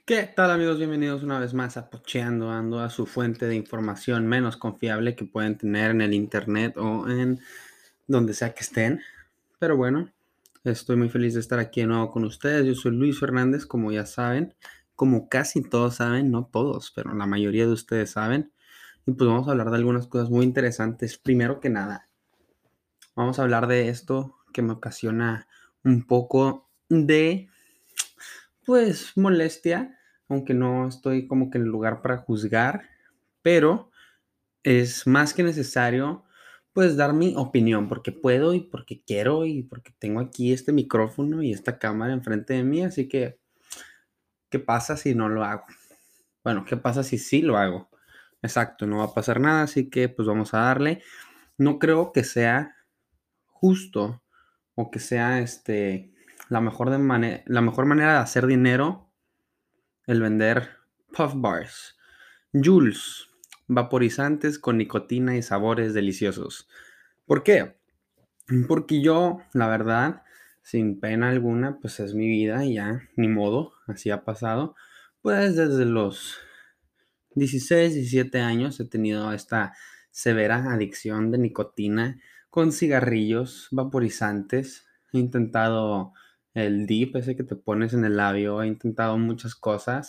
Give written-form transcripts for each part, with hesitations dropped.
¿Qué tal, amigos? Bienvenidos una vez más a Pocheando, ando a su fuente de información menos confiable que pueden tener en el internet o en donde sea que estén. Pero bueno, estoy muy feliz de estar aquí de nuevo con ustedes. Yo soy Luis Fernández, como ya saben, como casi todos saben, no todos, pero la mayoría de ustedes saben. Y pues vamos a hablar de algunas cosas muy interesantes. Primero que nada, vamos a hablar de esto que me ocasiona un poco de pues molestia, aunque no estoy como que en el lugar para juzgar, pero es más que necesario, pues dar mi opinión, porque puedo y porque quiero y porque tengo aquí este micrófono y esta cámara enfrente de mí, así que, ¿qué pasa si no lo hago? Bueno, ¿qué pasa si sí lo hago? Exacto, no va a pasar nada, así que pues vamos a darle. No creo que sea justo o que sea la mejor manera de hacer dinero el vender Puff Bars. Jules, vaporizantes con nicotina y sabores deliciosos. ¿Por qué? Porque yo, la verdad, sin pena alguna, pues es mi vida y ya, ni modo, así ha pasado. Pues desde los 16, 17 años he tenido esta severa adicción de nicotina con cigarrillos, vaporizantes. He intentado el dip, ese que te pones en el labio, he intentado muchas cosas.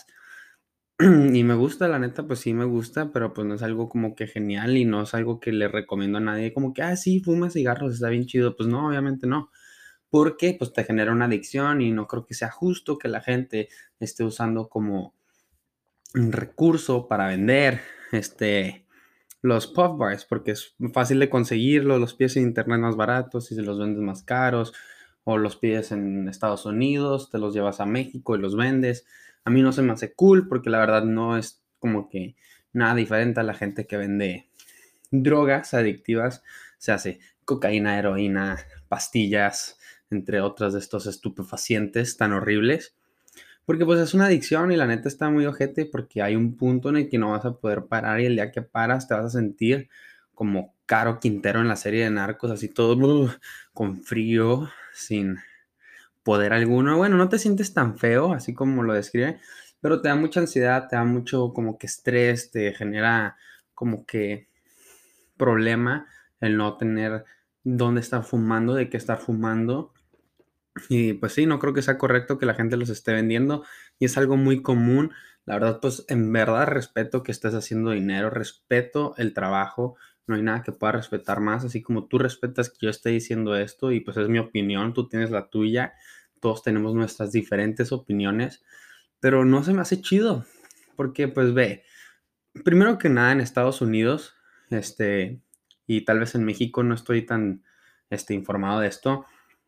Y me gusta, la neta, pues sí me gusta, pero pues no es algo como que genial y no es algo que le recomiendo a nadie, como que, sí, fuma cigarros, está bien chido. Pues no, obviamente no, porque pues te genera una adicción y no creo que sea justo que la gente esté usando como un recurso para vender, los puff bars, porque es fácil de conseguirlo, los pides en internet más baratos y se los vendes más caros, o los pides en Estados Unidos, te los llevas a México y los vendes. A mí no se me hace cool porque la verdad no es como que nada diferente a la gente que vende drogas adictivas, se hace cocaína, heroína, pastillas, entre otras de estos estupefacientes tan horribles. Porque pues es una adicción y la neta está muy ojete porque hay un punto en el que no vas a poder parar y el día que paras te vas a sentir como Caro Quintero en la serie de Narcos, así todo con frío, sin poder alguno. Bueno, no te sientes tan feo, así como lo describe, pero te da mucha ansiedad, te da mucho como que estrés, te genera como que problema el no tener dónde estar fumando, de qué estar fumando. Y pues sí, no creo que sea correcto que la gente los esté vendiendo y es algo muy común. La verdad, pues en verdad respeto que estés haciendo dinero, respeto el trabajo, no hay nada que pueda respetar más, así como tú respetas que yo esté diciendo esto y pues es mi opinión, tú tienes la tuya, todos tenemos nuestras diferentes opiniones, pero no se me hace chido, porque pues ve, primero que nada en Estados Unidos, y tal vez en México no estoy tan, informado de esto,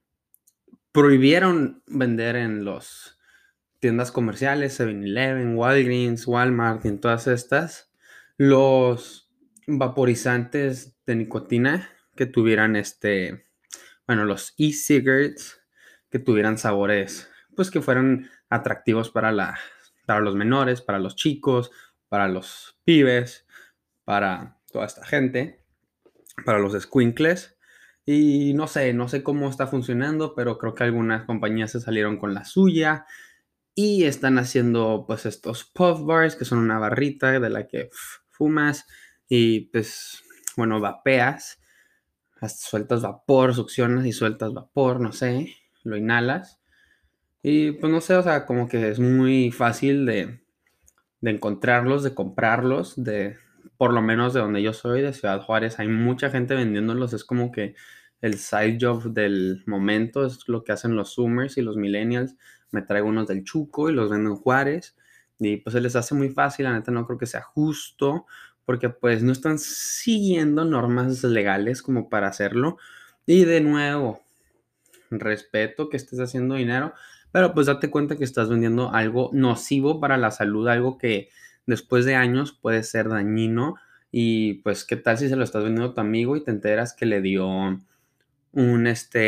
prohibieron vender en los tiendas comerciales, 7-Eleven, Walgreens, Walmart y en todas estas, los vaporizantes de nicotina que tuvieran bueno, los e-cigarettes que tuvieran sabores, pues que fueran atractivos para los menores, para los chicos, para los pibes, para toda esta gente, para los squinkles. Y no sé cómo está funcionando, pero creo que algunas compañías se salieron con la suya y están haciendo pues estos puff bars que son una barrita de la que fumas y pues bueno, vapeas, sueltas vapor, succionas y sueltas vapor, no sé, lo inhalas y pues no sé, o sea, como que es muy fácil de encontrarlos, de comprarlos, por lo menos de donde yo soy, de Ciudad Juárez, hay mucha gente vendiéndolos, es como que el side job del momento, es lo que hacen los Zoomers y los Millennials, me traigo unos del Chuco y los vendo en Juárez, y pues se les hace muy fácil, la neta no creo que sea justo, porque pues no están siguiendo normas legales como para hacerlo, y de nuevo, respeto que estés haciendo dinero, pero pues date cuenta que estás vendiendo algo nocivo para la salud, algo que después de años puede ser dañino y pues qué tal si se lo estás vendiendo a tu amigo y te enteras que le dio un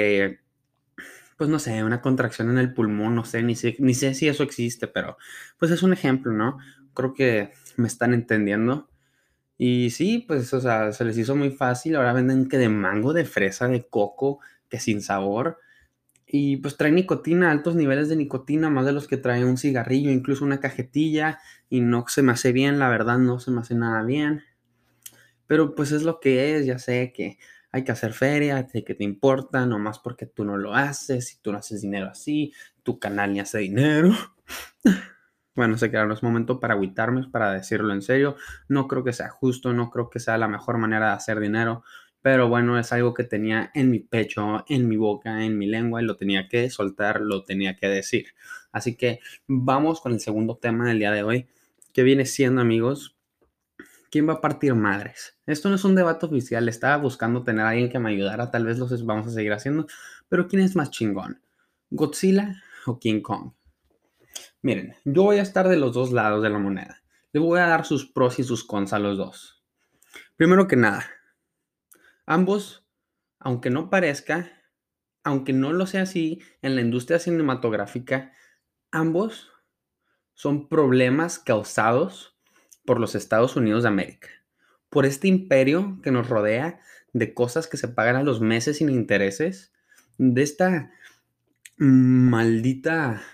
pues no sé, una contracción en el pulmón, no sé, ni sé si eso existe, pero pues es un ejemplo, ¿no? Creo que me están entendiendo. Y sí, pues, o sea, se les hizo muy fácil. Ahora venden que de mango, de fresa, de coco, que sin sabor. Y pues trae nicotina, altos niveles de nicotina, más de los que trae un cigarrillo, incluso una cajetilla, y no se me hace bien, la verdad no se me hace nada bien. Pero pues es lo que es, ya sé que hay que hacer feria, sé que te importa, nomás porque tú no lo haces, y tú no haces dinero así, tu canal ni hace dinero. Bueno, sé que ahora no es momento para agüitarme, para decirlo en serio. No creo que sea justo, no creo que sea la mejor manera de hacer dinero, pero bueno, es algo que tenía en mi pecho, en mi boca, en mi lengua y lo tenía que soltar, lo tenía que decir. Así que vamos con el segundo tema del día de hoy, que viene siendo, amigos, ¿quién va a partir madres? Esto no es un debate oficial, estaba buscando tener a alguien que me ayudara, tal vez los vamos a seguir haciendo, pero ¿quién es más chingón? ¿Godzilla o King Kong? Miren, yo voy a estar de los dos lados de la moneda. Le voy a dar sus pros y sus cons a los dos. Primero que nada, ambos, aunque no parezca, aunque no lo sea así en la industria cinematográfica, ambos son problemas causados por los Estados Unidos de América, por este imperio que nos rodea de cosas que se pagan a los meses sin intereses, de esta maldita,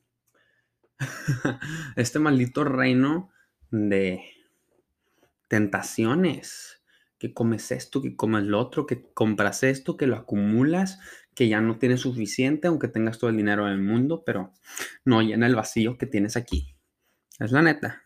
este maldito reino de tentaciones, que comes esto, que comes lo otro, que compras esto, que lo acumulas, que ya no tienes suficiente, aunque tengas todo el dinero del mundo, pero no llena el vacío que tienes aquí. Es la neta.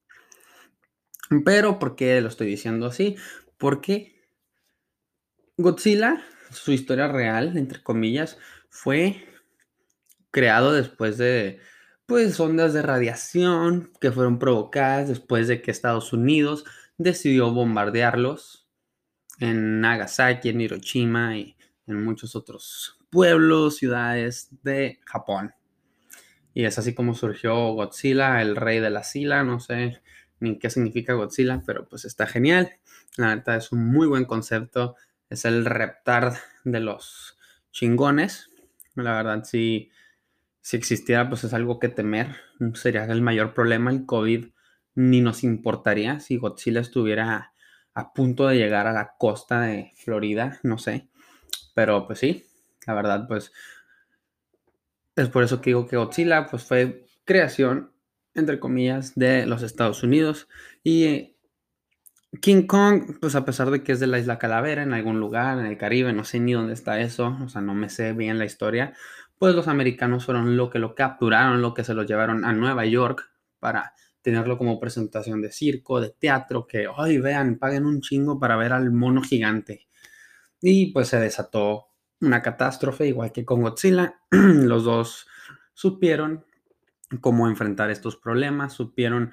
Pero, ¿por qué lo estoy diciendo así? Porque Godzilla, su historia real, entre comillas, fue creado después de, pues, ondas de radiación que fueron provocadas después de que Estados Unidos decidió bombardearlos en Nagasaki, en Hiroshima y en muchos otros pueblos, ciudades de Japón. Y es así como surgió Godzilla, el rey de la Sila, no sé ni qué significa Godzilla, pero pues está genial. La neta es un muy buen concepto, es el reptar de los chingones. La verdad, si existiera, pues es algo que temer, sería el mayor problema. El COVID ni nos importaría si Godzilla estuviera a punto de llegar a la costa de Florida, no sé, pero pues sí, la verdad, pues es por eso que digo que Godzilla pues fue creación, entre comillas, de los Estados Unidos. Y King Kong, pues a pesar de que es de la Isla Calavera, en algún lugar, en el Caribe, no sé ni dónde está eso, o sea, no me sé bien la historia, pues los americanos fueron lo que lo capturaron, lo que se lo llevaron a Nueva York para tenerlo como presentación de circo, de teatro, que, ay, vean, paguen un chingo para ver al mono gigante. Y pues se desató una catástrofe, igual que con Godzilla. Los dos supieron cómo enfrentar estos problemas, supieron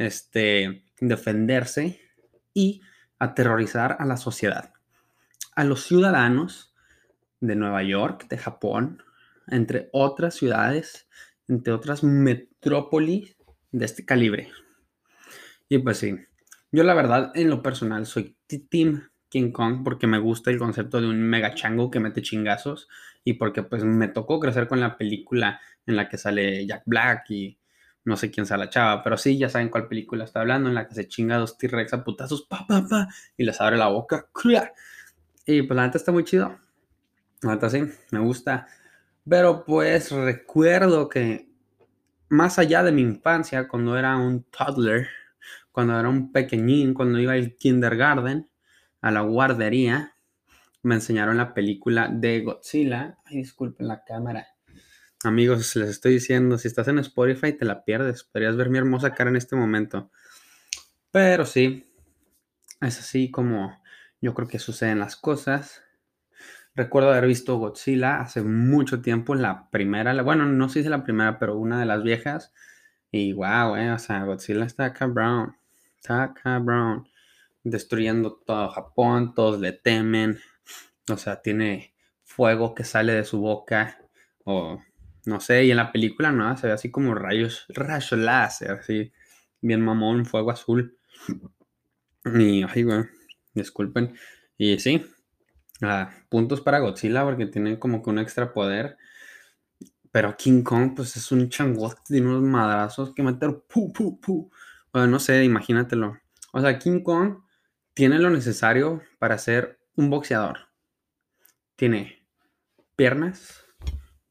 defenderse y aterrorizar a la sociedad, a los ciudadanos de Nueva York, de Japón, entre otras ciudades, entre otras metrópolis de este calibre. Y pues sí, yo la verdad en lo personal soy Team King Kong porque me gusta el concepto de un mega chango que mete chingazos y porque pues me tocó crecer con la película en la que sale Jack Black y no sé quién sea la chava, pero sí, ya saben cuál película está hablando, en la que se chinga dos T-Rex a putazos, pa, pa, pa, y les abre la boca. ¡Clia! Y pues la neta está muy chido, la neta sí, me gusta. Pero pues recuerdo que más allá de mi infancia, cuando era un toddler, cuando era un pequeñín, cuando iba al kindergarten, a la guardería, me enseñaron la película de Godzilla. Ay, disculpen la cámara. Amigos, les estoy diciendo, si estás en Spotify te la pierdes. Podrías ver mi hermosa cara en este momento. Pero sí, es así como yo creo que suceden las cosas. Recuerdo haber visto Godzilla hace mucho tiempo, la primera, bueno, no sé si la primera, pero una de las viejas. Y wow, o sea, Godzilla está cabrón, destruyendo todo Japón, todos le temen, o sea, tiene fuego que sale de su boca, o no sé, y en la película no, se ve así como rayos láser, así, bien mamón, fuego azul, y ay, güey, disculpen, y sí, puntos para Godzilla porque tiene como que un extra poder. Pero King Kong, pues es un changote, tiene unos madrazos que meter, pu, pu, pu. O sea, no sé, imagínatelo. O sea, King Kong tiene lo necesario para ser un boxeador. Tiene piernas,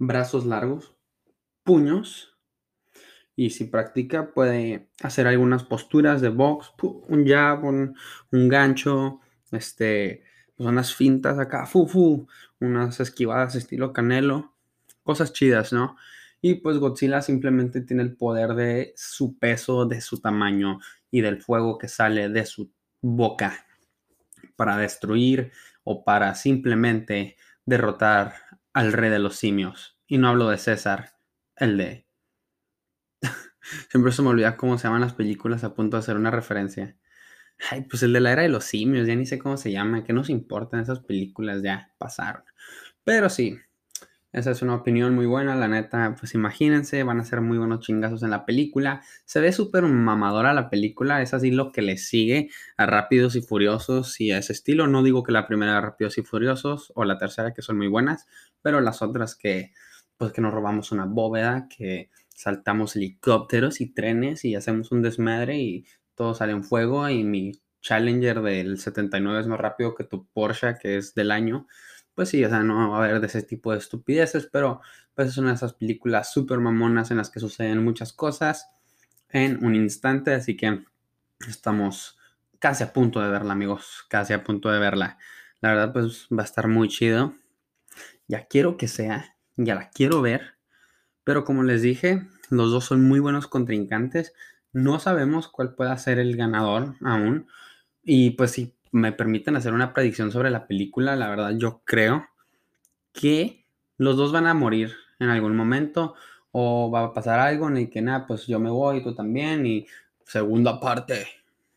brazos largos, puños, y si practica puede hacer algunas posturas de box, un jab, un gancho, pues unas fintas acá, unas esquivadas estilo Canelo, cosas chidas, ¿no? Y pues Godzilla simplemente tiene el poder de su peso, de su tamaño y del fuego que sale de su boca para destruir o para simplemente derrotar al rey de los simios. Y no hablo de César, el de... Siempre se me olvida cómo se llaman las películas a punto de hacer una referencia. Ay, pues el de la era de los simios, ya ni sé cómo se llama, ¿qué nos importan esas películas? Ya pasaron. Pero sí, esa es una opinión muy buena, la neta, pues imagínense, van a ser muy buenos chingazos en la película. Se ve súper mamadora la película, es así lo que le sigue a Rápidos y Furiosos y a ese estilo. No digo que la primera de Rápidos y Furiosos o la tercera que son muy buenas, pero las otras que, pues que nos robamos una bóveda, que saltamos helicópteros y trenes y hacemos un desmadre y todo sale en fuego y mi Challenger del 79 es más rápido que tu Porsche que es del año. Pues sí, o sea, no va a haber de ese tipo de estupideces, pero pues es una de esas películas súper mamonas en las que suceden muchas cosas en un instante, así que estamos casi a punto de verla, amigos, casi a punto de verla. La verdad, pues va a estar muy chido. Ya quiero que sea, ya la quiero ver, pero como les dije, los dos son muy buenos contrincantes. No sabemos cuál pueda ser el ganador aún. Y pues si me permiten hacer una predicción sobre la película, la verdad yo creo que los dos van a morir en algún momento o va a pasar algo en el que nada, pues yo me voy, tú también y segunda parte.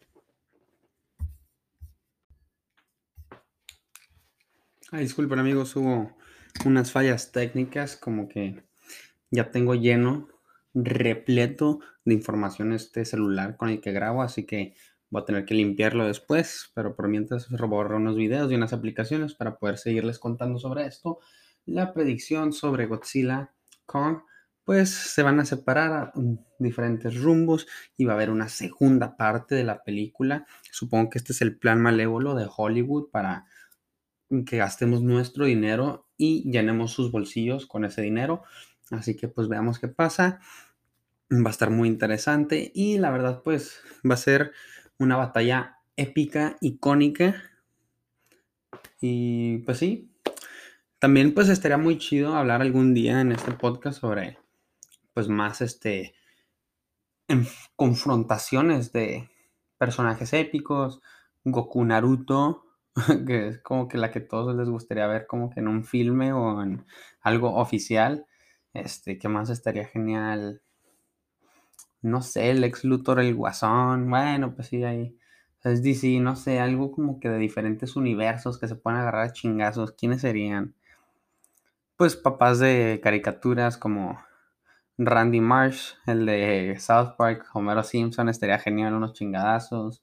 Ay, disculpen amigos, hubo unas fallas técnicas como que ya tengo lleno, repleto de información este celular con el que grabo, así que voy a tener que limpiarlo después, pero por mientras borro unos videos y unas aplicaciones para poder seguirles contando sobre esto. La predicción sobre Godzilla Kong, pues se van a separar a diferentes rumbos y va a haber una segunda parte de la película. Supongo que este es el plan malévolo de Hollywood para que gastemos nuestro dinero y llenemos sus bolsillos con ese dinero. Así que pues veamos qué pasa. Va a estar muy interesante y la verdad pues va a ser una batalla épica, icónica. Y pues sí, también pues estaría muy chido hablar algún día en este podcast sobre pues más confrontaciones de personajes épicos, Goku Naruto, que es como que la que a todos les gustaría ver como que en un filme o en algo oficial. ¿Qué más estaría genial? No sé, el ex Luthor, el Guasón, bueno, pues sí, ahí. Es DC, no sé, algo como que de diferentes universos que se puedan agarrar a chingazos. ¿Quiénes serían? Pues papás de caricaturas como Randy Marsh, el de South Park, Homero Simpson, estaría genial, unos chingadazos.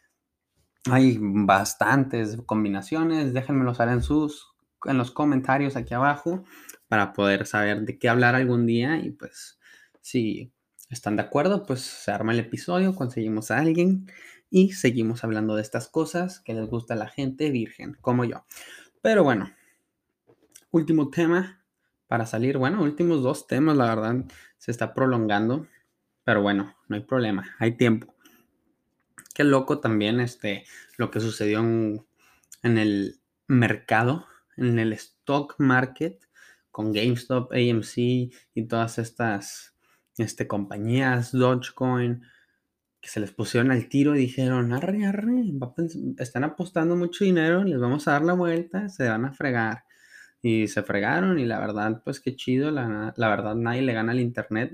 Hay bastantes combinaciones, déjenmelo saber en los comentarios aquí abajo para poder saber de qué hablar algún día y pues si están de acuerdo, pues se arma el episodio, conseguimos a alguien y seguimos hablando de estas cosas que les gusta a la gente virgen, como yo. Pero bueno, último tema para salir, bueno, últimos dos temas, la verdad, se está prolongando, pero bueno, no hay problema, hay tiempo. Qué loco también lo que sucedió en el mercado, en el stock market, con GameStop, AMC y todas estas compañías, Dogecoin, que se les pusieron al tiro y dijeron, arre, arre, están apostando mucho dinero, les vamos a dar la vuelta, se van a fregar. Y se fregaron y la verdad, pues qué chido, la verdad nadie le gana al Internet,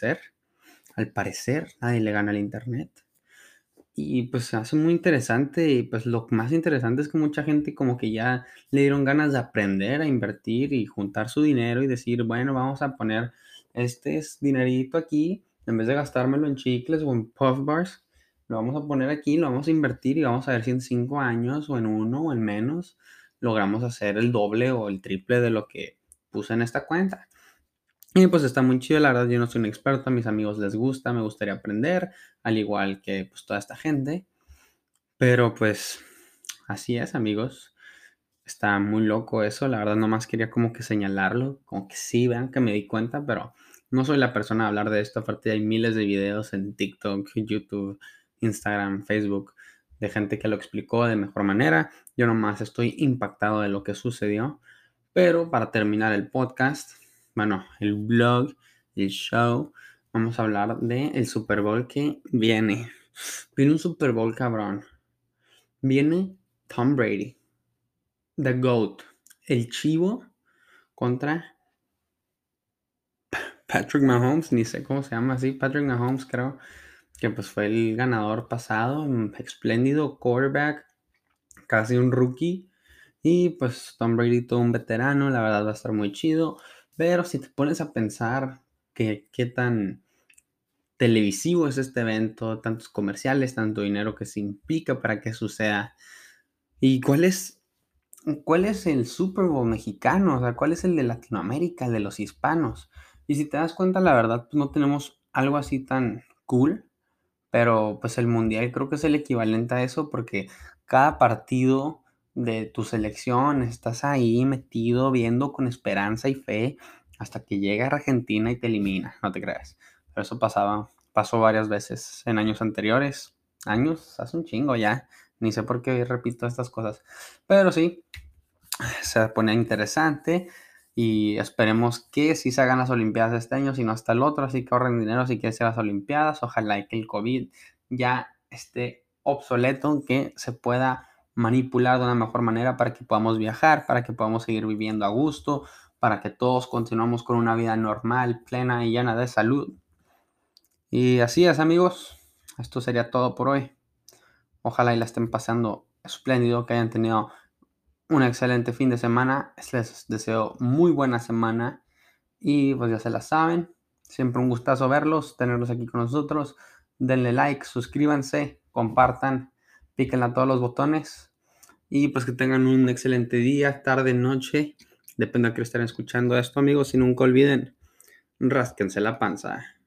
al parecer nadie le gana al Internet. Y pues se hace muy interesante y pues lo más interesante es que mucha gente como que ya le dieron ganas de aprender a invertir y juntar su dinero y decir, bueno, vamos a poner dinerito aquí, en vez de gastármelo en chicles o en puff bars, lo vamos a poner aquí, lo vamos a invertir y vamos a ver si en 5 años o en uno o en menos logramos hacer el doble o el triple de lo que puse en esta cuenta. Y pues está muy chido, la verdad yo no soy un experto, a mis amigos les gusta, me gustaría aprender, al igual que pues toda esta gente. Pero pues así es, amigos. Está muy loco eso, la verdad nomás quería como que señalarlo, como que sí, vean que me di cuenta, pero no soy la persona a hablar de esto. Aparte hay miles de videos en TikTok, YouTube, Instagram, Facebook, de gente que lo explicó de mejor manera. Yo nomás estoy impactado de lo que sucedió. Pero para terminar el podcast, bueno, el blog, el show, vamos a hablar del Super Bowl que viene. Viene un Super Bowl cabrón. Viene Tom Brady, The GOAT, el chivo contra Patrick Mahomes, ni sé cómo se llama así, Patrick Mahomes creo que pues fue el ganador pasado, un espléndido quarterback, casi un rookie, y pues Tom Brady todo un veterano, la verdad va a estar muy chido, pero si te pones a pensar que qué tan televisivo es este evento, tantos comerciales, tanto dinero que se implica para que suceda, y ¿cuál es el Super Bowl mexicano? O sea, ¿cuál es el de Latinoamérica, el de los hispanos? Y si te das cuenta, la verdad, pues no tenemos algo así tan cool, pero pues el mundial creo que es el equivalente a eso porque cada partido de tu selección estás ahí metido viendo con esperanza y fe hasta que llega Argentina y te elimina, no te creas. Pero eso pasó varias veces en años anteriores. Años, hace un chingo ya. Ni sé por qué repito estas cosas. Pero sí, se pone interesante y esperemos que sí se hagan las Olimpiadas este año, si no hasta el otro, así que ahorren dinero si quieren hacer las Olimpiadas, ojalá que el COVID ya esté obsoleto, que se pueda manipular de una mejor manera para que podamos viajar, para que podamos seguir viviendo a gusto, para que todos continuemos con una vida normal, plena y llena de salud. Y así es, amigos, esto sería todo por hoy. Ojalá y la estén pasando espléndido, que hayan tenido un excelente fin de semana. Les deseo muy buena semana y pues ya se la saben. Siempre un gustazo verlos, tenerlos aquí con nosotros. Denle like, suscríbanse, compartan, píquenle a todos los botones y pues que tengan un excelente día, tarde, noche. Depende de que estén escuchando esto, amigos. Y nunca olviden, rásquense la panza.